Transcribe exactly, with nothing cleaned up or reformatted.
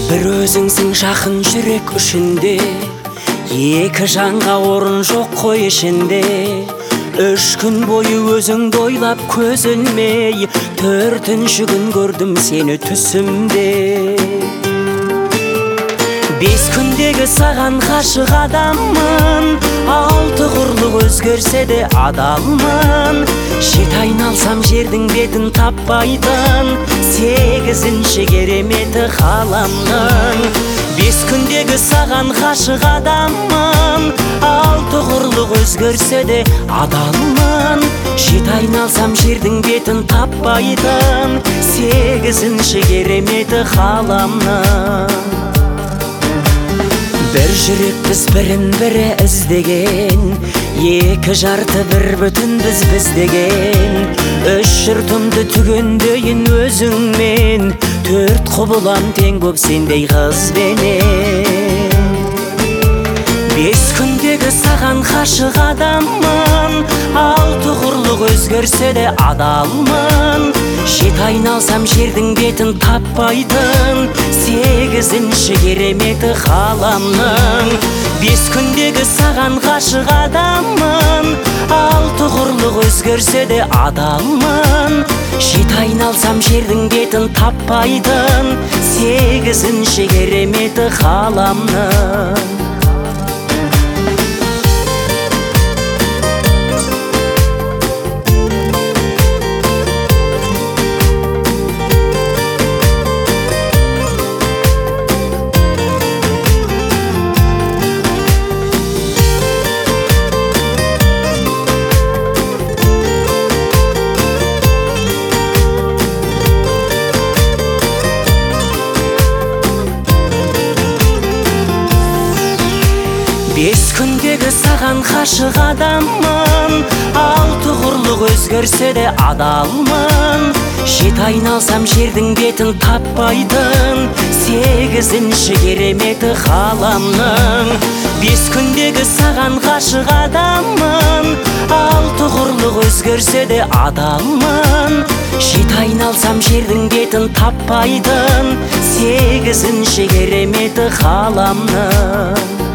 бір өзіңсің жақын жүрек үшінде, екі жанға орын жоқ қой ішінде. Үш күн бойы өзіңді ойлап көз ілмей, төртінші күн көрдім сені түсімде. Бес күндегі саған ғашық адаммын, алты құрлық өзгерсе де адалмын. Жеті айналсам жердің бетін таппайтын, сегізінші кереметі ғаламның. Бес күндегі саған ғашық адаммын, алты құрлық өзгерсе де адалмын. Жеті айналсам жердің бетін таппайтын, сегізінші кереметі ғаламның. Бір жүрекпіз бірін бірі іздеген, екі жарты бір бүтін біз біздеген. Үш жұртымды түгендейін өзіңмен, төрт құбылам тең боп сендей қызбенен. Бес күндегі саған ғашық адаммын, алты құрлық өзгерсе де адалмын. Жеті айналсам жердің бетін таппайтын, сегізінші кереметі ғаламның. Бес күндегі саған ғашық адаммын, алты құрлық өзгерсе де адалмын. Жеті айналсам жердің бетін таппайтын, сегізінші кереметі ғаламның. Бес күндегі саған ғашық адаммын, алты құрлық өзгерсе де адалмын. Жеті айналсам жердің бетін таппайтын, сегізінші кереметі ғаламның. Бес күндегі саған ғашық адаммын, алты құрлық өзгерсе де адалмын. Жеті айналсам жердің бетін таппайтын, сегізінші кереметі ғаламның.